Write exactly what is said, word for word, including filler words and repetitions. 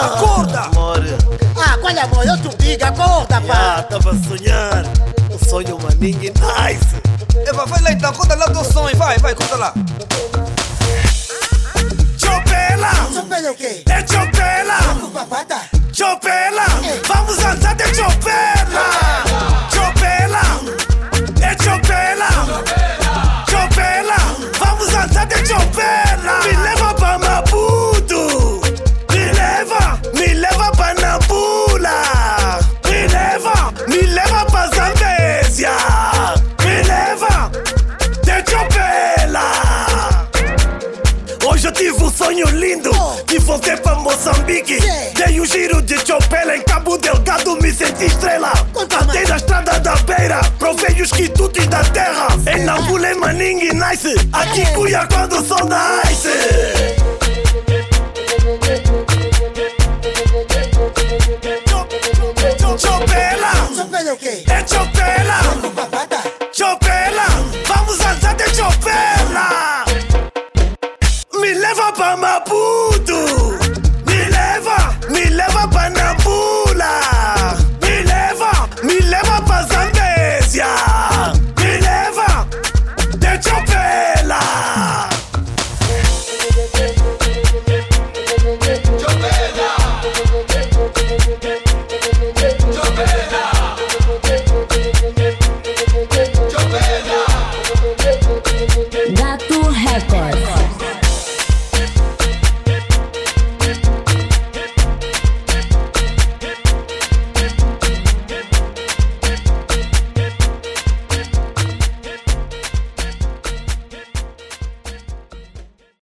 Acorda! Amor, Ah, qual é, amor? Eu te digo, acorda, pá. ah, tava a sonhar. Um sonho maninho nice. Eva, vai lá então, conta lá o teu sonho, vai, vai, conta lá. Chopela! Chopela o quê? É Chopela! Com papata? Chopela! Vamos andar de Chopela! Chopela! É Chopela! Chopela! Vamos andar de Chopela! Me leva pra Maputo! Me leva! Me leva pra Nampula! Me leva! Me leva pra Zambésia! Me leva! De Chopela! Hoje eu tive um sonho lindo que voltei pra Moçambique. Dei um giro de Chopela em Cabo Delgado, me senti estrela. Andei na estrada da beira, provei os quitutes da terra. Em Nampula é maninho nice, aqui cuia quando sou nice. Chopela! Chopela o quê? É Chopela! Com papata? Chopela! Vamos andar de Chopela! Me leva pra Maputo!